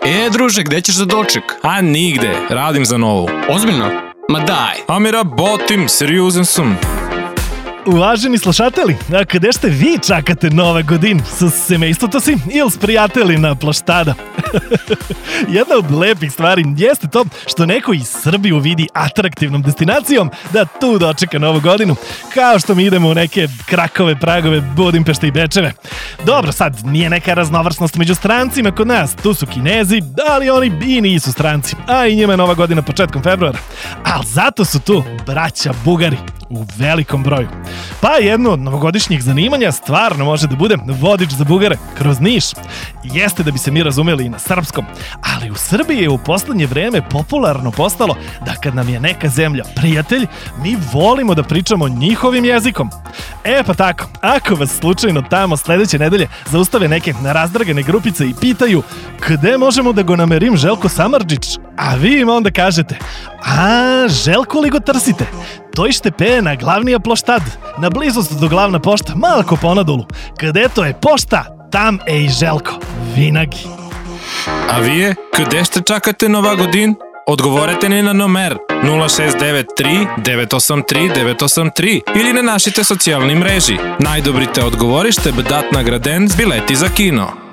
Druže, gde ćeš za doček? A nigde, radim za novu. Ozbiljno? Ma daj. A mi rabotim, seriozan sam. Uvaženi slušatelji, a gde ste vi čakate Nova godin? Sa semejstvom si ili s prijatelji na plaštada? Jedna od lepih stvari jeste to što neko iz Srbiju vidi atraktivnom destinacijom da tu dočeka Novu godinu, kao što mi idemo u neke Krakove, Pragove, Budimpešte i Bečeve. Dobro, sad nije neka raznovrsnost među strancima kod nas, tu su Kinezi, ali oni i nisu stranci, a i njima je Nova godina početkom februara. Ali zato su tu braća Bugari u velikom broju. Pa jedno od novogodišnjih zanimanja stvarno može da bude vodič za Bugare kroz Niš. Jeste da bi se mi razumeli i na srpskom, ali u Srbiji je u poslednje vreme popularno postalo da kad nam je neka zemlja prijatelj, mi volimo da pričamo njihovim jezikom. Pa tako, ako vas slučajno tamo sledeće nedelje zaustave neke razdragane grupice i pitaju gde možemo da go namerim Željko Samardžić, a vi im onda kažete Željko li go trsite? To ište pe na glavnija ploštad, na blizost do glavna pošta, malko ponadolu. Gde to je pošta, tam i Željko, vinagi. A vije, gde ste čakate Nova godin? Odgovorite ni na nomer 0693 983 983 ili na našite socijalni mreži. Najdobrite odgovorište bedat nagraden s bileti za kino.